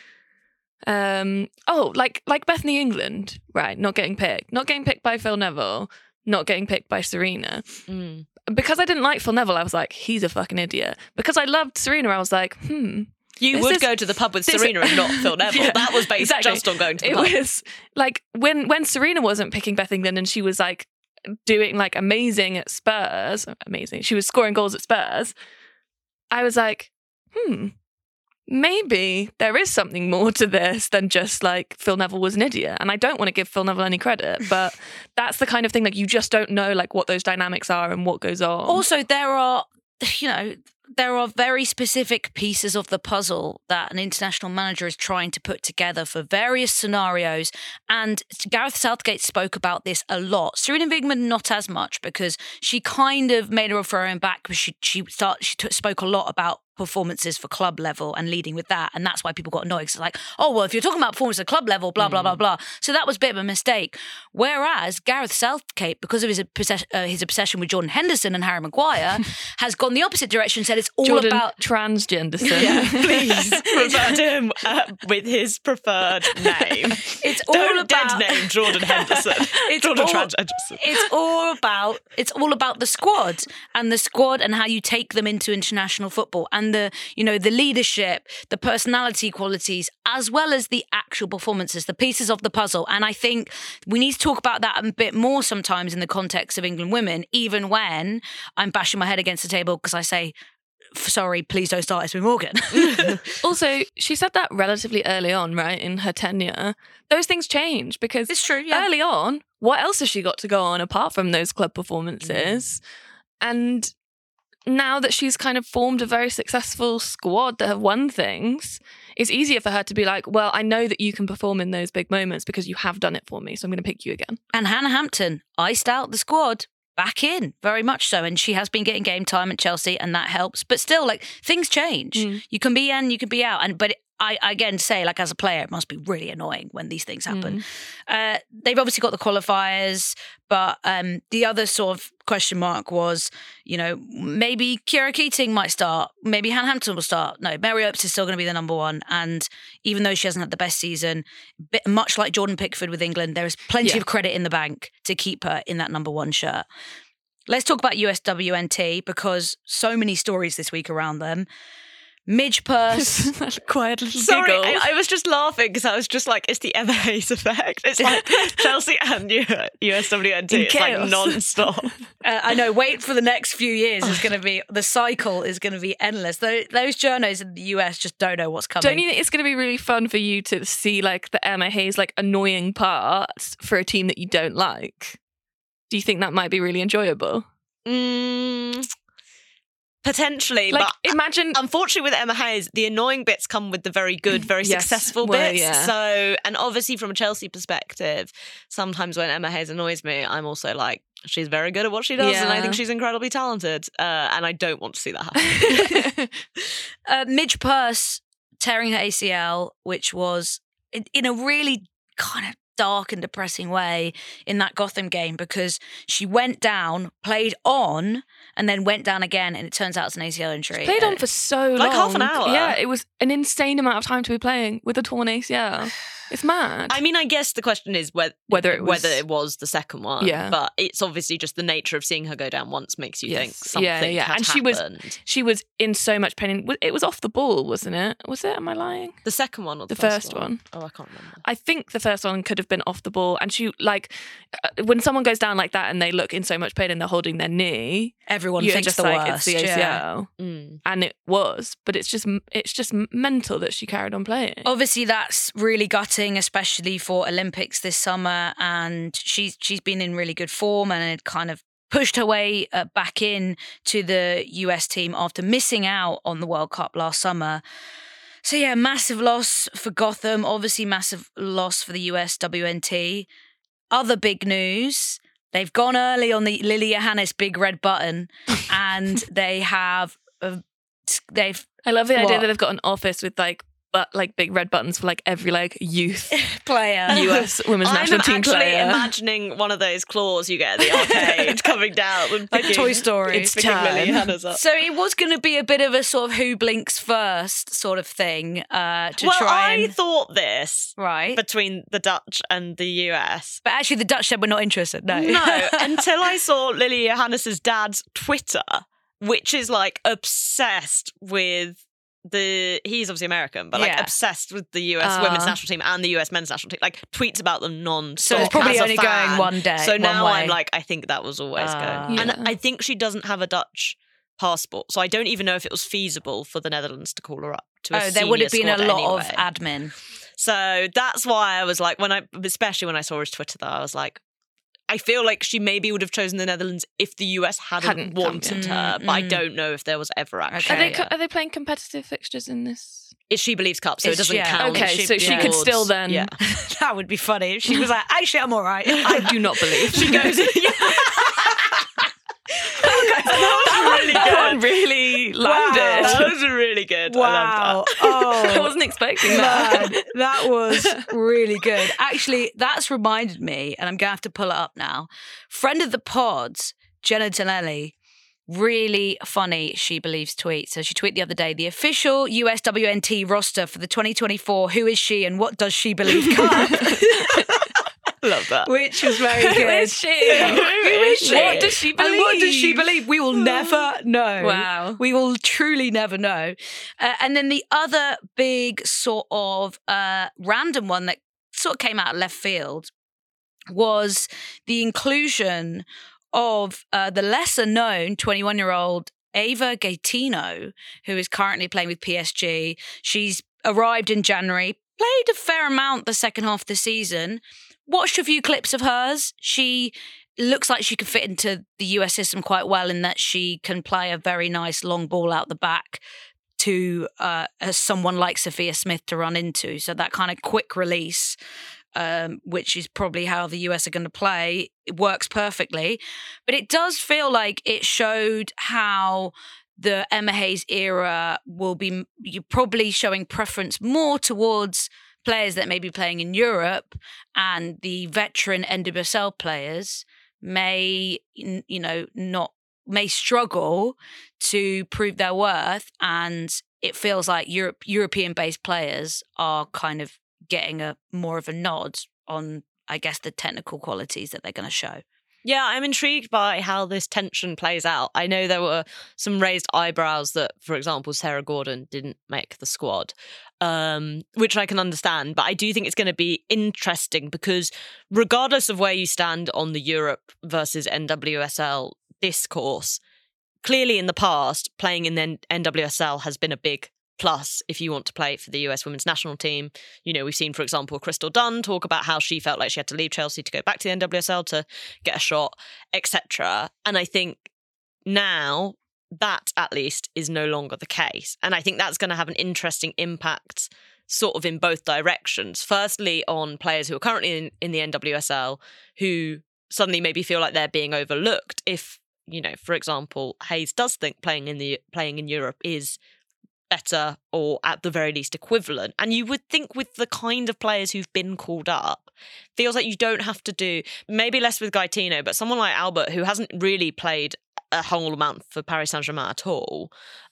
like Bethany England, right? Not getting picked by Phil Neville, not getting picked by Serena. Because I didn't like Phil Neville, I was like, he's a fucking idiot. Because I loved Serena, I was like, You would go to the pub with Serena and not Phil Neville. Yeah, that was based just on going to the pub. It was like when Serena wasn't picking Beth England and she was like doing like amazing at Spurs, she was scoring goals at Spurs, I was like, maybe there is something more to this than just like Phil Neville was an idiot. And I don't want to give Phil Neville any credit, but that's the kind of thing, like you just don't know like what those dynamics are and what goes on. Also, there are very specific pieces of the puzzle that an international manager is trying to put together for various scenarios. And Gareth Southgate spoke about this a lot. Serena Wiegman, not as much, because she kind of made her own back, because she spoke a lot about performances for club level and leading with that, and that's why people got annoyed. It's like, oh well, if you're talking about performance at club level, blah blah blah blah. So that was a bit of a mistake. Whereas Gareth Southgate, because of his obsession with Jordan Henderson and Harry Maguire, has gone the opposite direction. Said it's all Jordan about transgenderson. Yeah, please refer to him with his preferred name. It's all about dead name Jordan Henderson. It's all about the squad and how you take them into international football, and the leadership, the personality qualities, as well as the actual performances, the pieces of the puzzle. And I think we need to talk about that a bit more sometimes in the context of England women, even when I'm bashing my head against the table because I say, sorry, please don't start Esme Morgan. Also, she said that relatively early on, right, in her tenure. Those things change because it's true, yeah. Early on, what else has she got to go on apart from those club performances? And now that she's kind of formed a very successful squad that have won things, it's easier for her to be like, well, I know that you can perform in those big moments because you have done it for me, so I'm going to pick you again. And Hannah Hampton iced out the squad back in, very much so. And she has been getting game time at Chelsea, and that helps. But still, like, things change. You can be in, you can be out. But I again say, like, as a player, it must be really annoying when these things happen. They've obviously got the qualifiers, but the other sort of question mark was, maybe Kira Keating might start. Maybe Hannah Hampton will start. No, Mary Earps is still going to be the number one. And even though she hasn't had the best season, much like Jordan Pickford with England, there is plenty of credit in the bank to keep her in that number one shirt. Let's talk about USWNT, because so many stories this week around them. Midge Purse. Quiet little Sorry, giggle. I was just laughing because I was just like, it's the Emma Hayes effect. It's like Chelsea and USWNT. It's chaos. like non-stop. I know, wait for the next few years. Is going to be, the cycle is going to be endless. Those journos in the US just don't know what's coming. Don't you think it's going to be really fun for you to see like the Emma Hayes like annoying parts for a team that you don't like? Do you think that might be really enjoyable? Potentially, Like, but imagine. unfortunately with Emma Hayes, the annoying bits come with the very good, very Yes. successful Well, bits. yeah. So, and obviously from a Chelsea perspective, sometimes when Emma Hayes annoys me, I'm also like, she's very good at what she does, and I Yeah. think she's incredibly talented. And I don't want to see that happen. Midge Purse tearing her ACL, which was in a really kind of dark and depressing way in that Gotham game, because she went down, played on, and then went down again, and it turns out it's an ACL injury. Played on for so long. Like half an hour. Yeah, it was an insane amount of time to be playing with a torn ACL. It's mad. I mean, I guess the question is Whether it was the second one. Yeah. But it's obviously just the nature of seeing her go down once makes you think Yes. something Yeah. had And happened. she was in so much pain. It was off the ball, wasn't it? Was it? Am I lying? The second one or the, The first one. Oh, I can't remember. I think the first one could have been off the ball. And she, like, when someone goes down like that and they look in so much pain and they're holding their knee, Everyone you're thinks just the like, worst. it's the ACL. yeah. And it was, but it's just mental that she carried on playing. Obviously, that's really gutting, especially for Olympics this summer. And she's been in really good form, and it kind of pushed her way back in to the US team after missing out on the World Cup last summer. So yeah, massive loss for Gotham. Obviously, massive loss for the USWNT. Other big news: they've gone early on the Lily Johannes big red button, and they have. They've I love the idea What? that they've got an office with like big red buttons for like every like youth player. US women's national team I'm actually player. imagining one of those claws you get at the arcade coming down and Like picking- Toy Story. It's picking Lily time. Johannes up. So it was going to be a bit of a sort of who blinks first sort of thing to Well, try I and thought this right. between the Dutch and the US. But actually, the Dutch said we're not interested. No, No, until I saw Lily Johannes' dad's Twitter, which is like obsessed with he's obviously American, but like Yeah. obsessed with the US women's national team and the US men's national team. Like tweets about them non-stop. So it's probably as a only fan. going one day. So now one way. I'm like, I think that was always going. Yeah. And I think she doesn't have a Dutch passport, so I don't even know if it was feasible for the Netherlands to call her up to a there would have been senior a squad lot of anyway. admin. So that's why I was like, especially when I saw his Twitter, though, I was like, I feel like she maybe would have chosen the Netherlands if the US hadn't Hadn't come, wanted yeah. her, but I Mm. don't know if there was ever actually. Okay. Are they playing competitive fixtures in this? It's She Believes Cup, so it It's- doesn't yeah. count. Okay, so she could still then. Yeah. That would be funny if she was like, actually, I'm all right. I do not believe. She goes, That one really landed. That was really good. I Wow. loved that. Oh, I wasn't expecting that. Man, that was really good. Actually, that's reminded me, and I'm going to have to pull it up now. Friend of the pods, Jenna Tonelli, really funny She Believes tweet. So she tweeted the other day, the official USWNT roster for the 2024 Who Is She and What Does She Believe Cup? Love that. Which was very Who good. is she? Who is she? What does she believe? And what does she believe? We will never know. Wow. We will truly never know. And then the other big sort of random one that sort of came out of left field was the inclusion of the lesser known 21-year-old Ava Gaetino, who is currently playing with PSG. She's arrived in January, played a fair amount the second half of the season. Watched a few clips of hers. She looks like she could fit into the US system quite well in that she can play a very nice long ball out the back to someone like Sophia Smith to run into. So that kind of quick release which is probably how the US are going to play. It works perfectly. But it does feel like it showed how the Emma Hayes era will be you're probably showing preference more towards players that may be playing in Europe, and the veteran NWSL players may struggle to prove their worth, and it feels like European-based players are kind of getting more of a nod on, I guess, the technical qualities that they're going to show. Yeah, I'm intrigued by how this tension plays out. I know there were some raised eyebrows that, for example, Sarah Gordon didn't make the squad, which I can understand. But I do think it's going to be interesting because regardless of where you stand on the Europe versus NWSL discourse, clearly in the past, playing in the NWSL has been a big plus if you want to play for the US women's national team. You know, we've seen, for example, Crystal Dunn talk about how she felt like she had to leave Chelsea to go back to the NWSL to get a shot, etc. And I think now that at least is no longer the case. And I think that's going to have an interesting impact sort of in both directions. Firstly, on players who are currently in the NWSL who suddenly maybe feel like they're being overlooked if, you know, for example, Hayes does think playing in Europe is better or at the very least equivalent. And you would think with the kind of players who've been called up, feels like you don't have to do, maybe less with Gaetino, but someone like Albert who hasn't really played a whole amount for Paris Saint-Germain at all,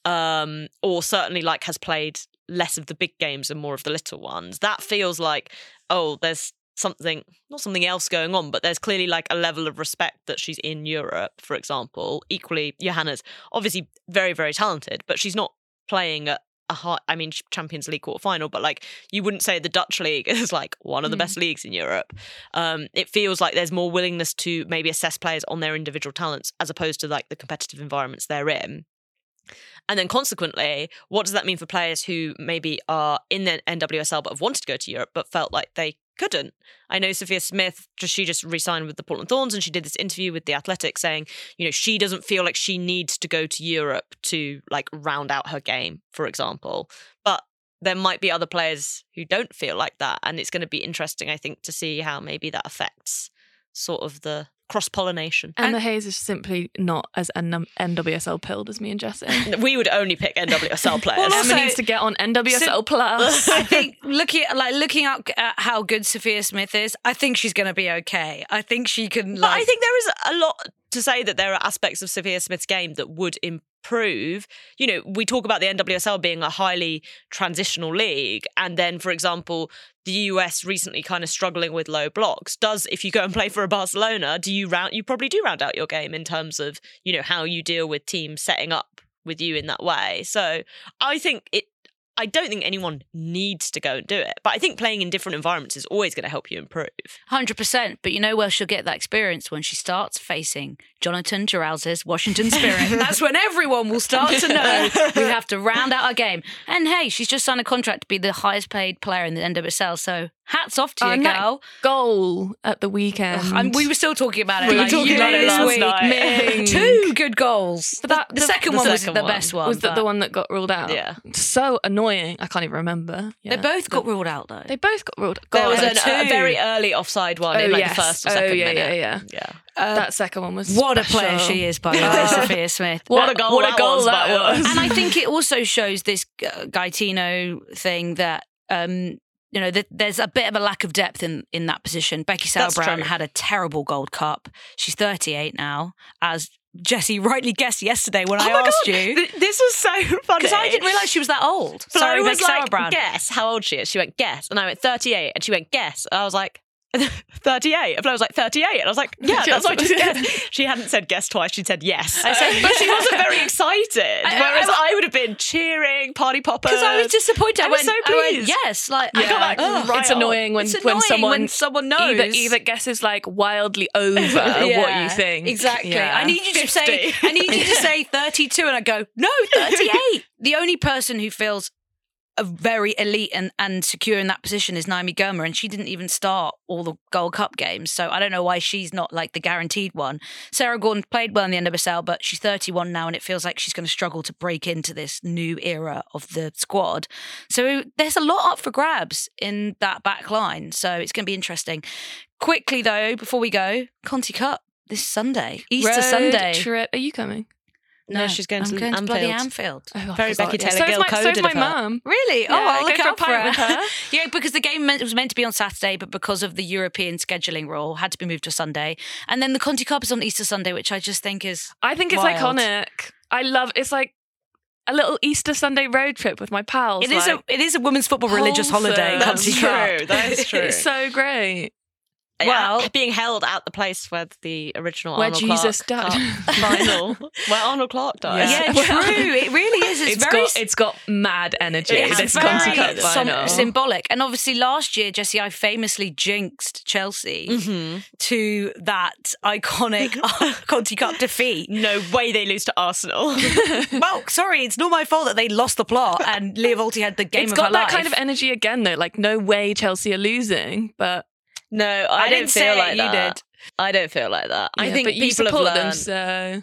or certainly like has played less of the big games and more of the little ones. That feels like, oh, there's not something else going on, but there's clearly like a level of respect that she's in Europe, for example. Equally, Johanna's obviously very, very talented, but she's not playing at a high, Champions League quarterfinal, but like you wouldn't say the Dutch league is like one of the best leagues in Europe. It feels like there's more willingness to maybe assess players on their individual talents as opposed to like the competitive environments they're in. And then consequently, what does that mean for players who maybe are in the NWSL but have wanted to go to Europe but felt like they couldn't? I know Sophia Smith, she just re-signed with the Portland Thorns, and she did this interview with The Athletic saying, you know, she doesn't feel like she needs to go to Europe to like round out her game, for example. But there might be other players who don't feel like that. And it's going to be interesting, I think, to see how maybe that affects sort of the cross-pollination. Emma Hayes is simply not as NWSL pilled as me and Jess. We would only pick NWSL players. Well, Emma needs to get on NWSL Plus. I think looking at how good Sophia Smith is, I think she's going to be okay. I think she can. But I think there is a lot to say that there are aspects of Sophia Smith's game that would improve. You know, we talk about the NWSL being a highly transitional league, and then, for example, the US recently kind of struggling with low blocks. If you go and play for a Barcelona, you probably do round out your game in terms of, you know, how you deal with teams setting up with you in that way. So I don't think anyone needs to go and do it, but I think playing in different environments is always going to help you improve. 100%. But you know where she'll get that experience? When she starts facing Jonathan Giraldes' Washington Spirit. That's when everyone will start to know we have to round out our game. And hey, she's just signed a contract to be the highest paid player in the NWSL. So hats off to you, girl. Goal at the weekend. We were still talking about it. We were talking about it last night. Two good goals. But the second one was the best one. Was that the one that got ruled out? Yeah. So annoying. I can't even remember. Yeah. They both got ruled out, though. They both got ruled out. There was a very early offside one in the first or second minute. Yeah. That second one was what special. A player she is, by the way, Sophia Smith. What a goal that was. And I think it also shows this Gaetino thing that you know, there's a bit of a lack of depth in that position. Becky Sauerbrunn had a terrible Gold Cup. She's 38 now, as Jessie rightly guessed yesterday when I asked you. This was so funny. Because I didn't realise she was that old. But Sorry, I was Becky like, Sauerbrunn. guess how old she is. She went, guess. And I went, 38. And she went, guess. And I was like, 38. And Flo was like, 38. And I was like, yeah, that's what I just guessed. She hadn't said guess twice. She'd said yes. But she wasn't very excited. Whereas I would have been cheering, party poppers. Because I was disappointed. I was so pleased. I went, yes. Like, I got that right It's annoying when someone knows. Either guesses like wildly over what you think. Exactly. Yeah. I need you to say 32 and I go, no, 38. The only person who feels a very elite and secure in that position is Naomi Girma, and she didn't even start all the Gold Cup games. So I don't know why she's not like the guaranteed one. Sarah Gordon played well in the NWSL, but she's 31 now, and it feels like she's going to struggle to break into this new era of the squad. So there's a lot up for grabs in that back line. So it's going to be interesting. Quickly though, before we go, Conti Cup this Sunday, Easter Road Sunday. trip. Are you coming? No, she's going I'm to going to bloody Anfield. Anfield. Oh, Very I forgot. Becky Yeah. Taylor Gill So is coded my of her. mum. Really? Yeah, I'll go look for a out for pint her. with her. Yeah, because the game was meant to be on Saturday, but because of the European scheduling rule, had to be moved to Sunday. And then the Conti Cup is on Easter Sunday, which I just think is I think it's wild. iconic. I love. It's like a little Easter Sunday road trip with my pals. It is like, it is a women's football religious wholesome. holiday. That's Conti true. Cup. That is true. It's so great. Well- being held at the place where the original Where Arnold Jesus Clark died. Cup final, where Arnold Clark died. Yeah, Well, true. It really is. It's got mad energy. It's This very Conti Cup final. symbolic. And obviously last year, Jessie, I famously jinxed Chelsea Mhm. to that iconic Conti Cup defeat. No way they lose to Arsenal. Well, sorry, it's not my fault that they lost the plot and Leah Volti had the game It's of got her that life. kind of energy again, though. Like, no way Chelsea are losing, but No, I I didn't don't say feel it, like you that. did. I don't feel like that. I yeah, think but you people have support them, learned. so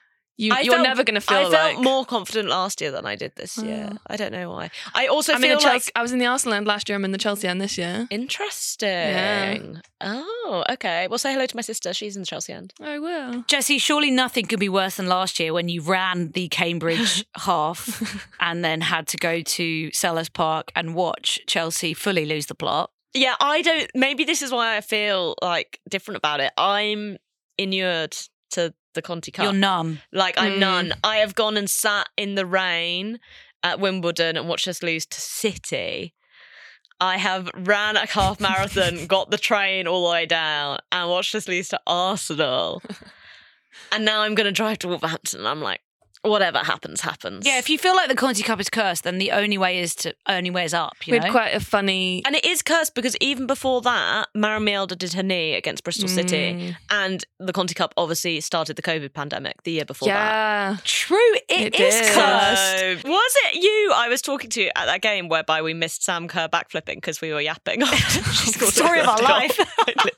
I you're felt- never going to feel I like. felt more confident last year than I did this year. I don't know why. I also I'm in feel the like Chelsea. I was in the Arsenal end last year. I'm in the Chelsea end this year. interesting. Yeah. Oh, okay. Well, say hello to my sister. She's in the Chelsea end. I will. Jessie, surely nothing could be worse than last year when you ran the Cambridge half and then had to go to Selhurst Park and watch Chelsea fully lose the plot. Yeah, I don't. Maybe this is why I feel like different about it. I'm inured to the Conti Cup. You're numb. Like I'm none. I have gone and sat in the rain at Wimbledon and watched us lose to City. I have ran a half marathon, got the train all the way down, and watched us lose to Arsenal. And now I'm going to drive to Wolverhampton. And I'm like, whatever happens, happens. Yeah, if you feel like the Conti Cup is cursed, then the only way is up. You We know? had quite a funny. And it is cursed because even before that, Maren Mjelde did her knee against Bristol City. And the Conti Cup obviously started the COVID pandemic the year before that. Yeah. True, it It is did. cursed. So, was it you I was talking to at that game whereby we missed Sam Kerr backflipping because we were yapping? She scored Story a of our goal. life. Literally.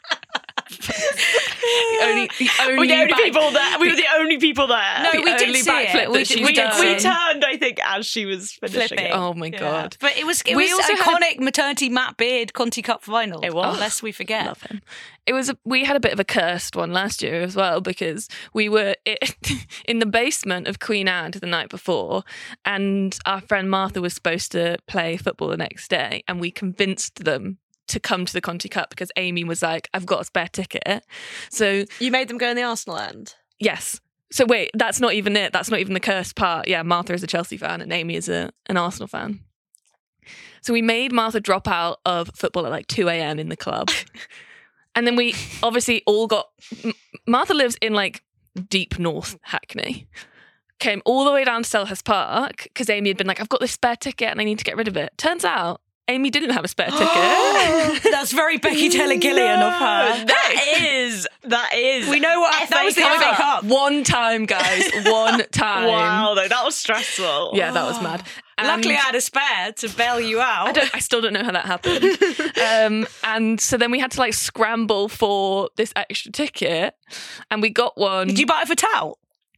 The only We were the only back- people there. We were the only people there. No, The we did only see backflip it. that We, she's we we, did done. see we it. turned, I think, as she was finishing Flipping. it. Oh my god. But it was We also also had- iconic maternity Matt Beard Conti Cup final. It was. Lest we forget. Love him. We had a bit of a cursed one last year as well because we were in the basement of Queen Anne the night before, and our friend Martha was supposed to play football the next day, and we convinced them to come to the Conti Cup because Amy was like, "I've got a spare ticket." So You made them go in the Arsenal end. yes. So wait, that's not even it. That's not even the cursed part. Yeah, Martha is a Chelsea fan and Amy is an Arsenal fan. So we made Martha drop out of football at like 2 a.m. in the club. And then we obviously all got... Martha lives in like deep north Hackney. Came all the way down to Selhurst Park because Amy had been like, I've got this spare ticket and I need to get rid of it. Turns out Amy didn't have a spare ticket. That's very Becky Taylor Gillian of her. That is. We know what that was the FA Cup. One time, guys. One time. Wow, though, that was stressful. Yeah, that was mad. Luckily, I had a spare to bail you out. I still don't know how that happened. And so then we had to like scramble for this extra ticket, and we got one. Did you buy it for tout?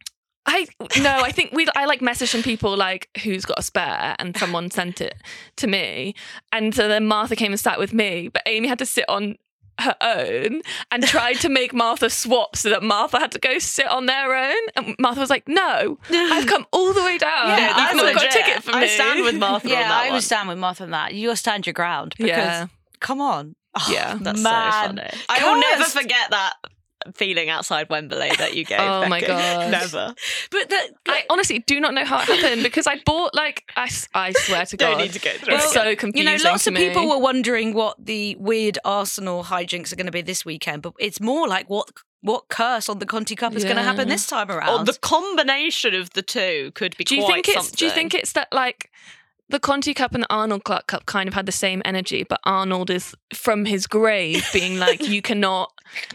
I think I like messaged some people like who's got a spare, and someone sent it to me, and so then Martha came and sat with me, but Amy had to sit on her own and tried to make Martha swap so that Martha had to go sit on their own, and Martha was like, "No, I've come all the way down. Yeah, You've that's not got a legit. ticket for me." I stand with Martha on Yeah, that I one. was stand with Martha on that. You got to stand your ground. Because, Yeah. come on. Oh, Yeah. That's man. so funny. I will never Cursed. forget that feeling outside Wembley that you gave. Oh my Becky. God. Never. But I honestly do not know how it happened because I bought like I swear to Don't God, need to go through it's it. so confusing. you know, lots to of me. people were wondering what the weird Arsenal hijinks are going to be this weekend, but it's more like what curse on the Conti Cup is going to Yeah. happen this time around. Or the combination of the two could be Do you quite think it's? something. Do you think it's that like the Conti Cup and the Arnold Clark Cup kind of had the same energy, but Arnold is from his grave being like, you cannot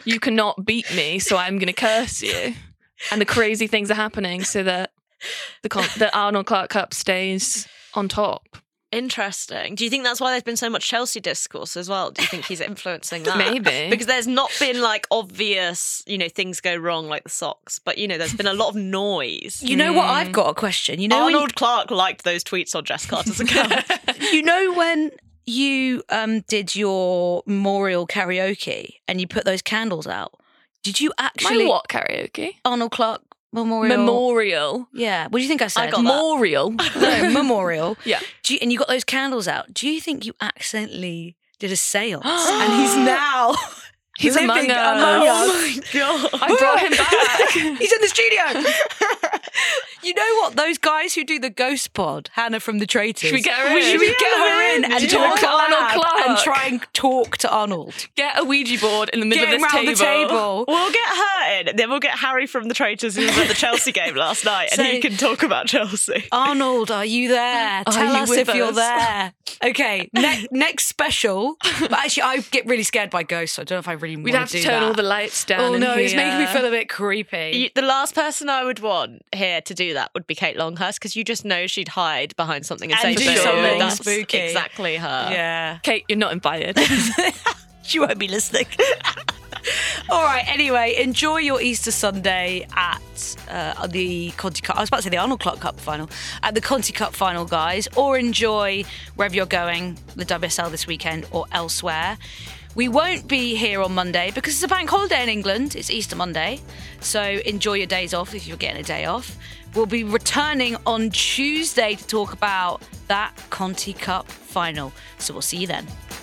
beat me, so I'm going to curse you, and the crazy things are happening so that the Arnold Clark Cup stays on top. Interesting. Do you think that's why there's been so much Chelsea discourse as well? Do you think he's influencing that? Maybe. Because there's not been like obvious, things go wrong like the socks, but there's been a lot of noise. You know what? I've got a question. You know, Arnold Clark liked those tweets on Jess Carter's account. you know when you did your memorial karaoke and you put those candles out, did you actually My what karaoke? Arnold Clark memorial? Memorial. Yeah. What do you think I said? I got that. Memorial. No, memorial. Yeah. And you got those candles out. Do you think you accidentally did a seance and he's now He's living among us. us? my God. I brought him back. He's in the studio. You know what? Those guys who do the ghost pod, Hannah from the Traitors. Should we get her in? Should we get her in and Do do a Arnold collab Clark. and try and talk to Arnold? Get a Ouija board in the middle Get him of round this the table. We'll get her in, then we'll get Harry from the Traitors who was at the Chelsea game last night, and So- he can talk about Chelsea. Arnold, are you there? Are Tell you us with if you're us? there. Okay, next special. But actually, I get really scared by ghosts, so I don't know if I really want We'd to have do to turn that. all the lights down. Oh in no, it's here. making me feel a bit creepy. The last person I would want here to do that would be Kate Longhurst, because you just know she'd hide behind something and, And say do boo. something That's spooky. exactly her. Yeah. Kate, you're not invited. She won't be listening. All right, anyway, enjoy your Easter Sunday at the Conti Cup. I was about to say the Arnold Clark Cup final. At the Conti Cup final, guys. Or enjoy wherever you're going, the WSL this weekend or elsewhere. We won't be here on Monday because it's a bank holiday in England. It's Easter Monday. So enjoy your days off if you're getting a day off. We'll be returning on Tuesday to talk about that Conti Cup final. So we'll see you then.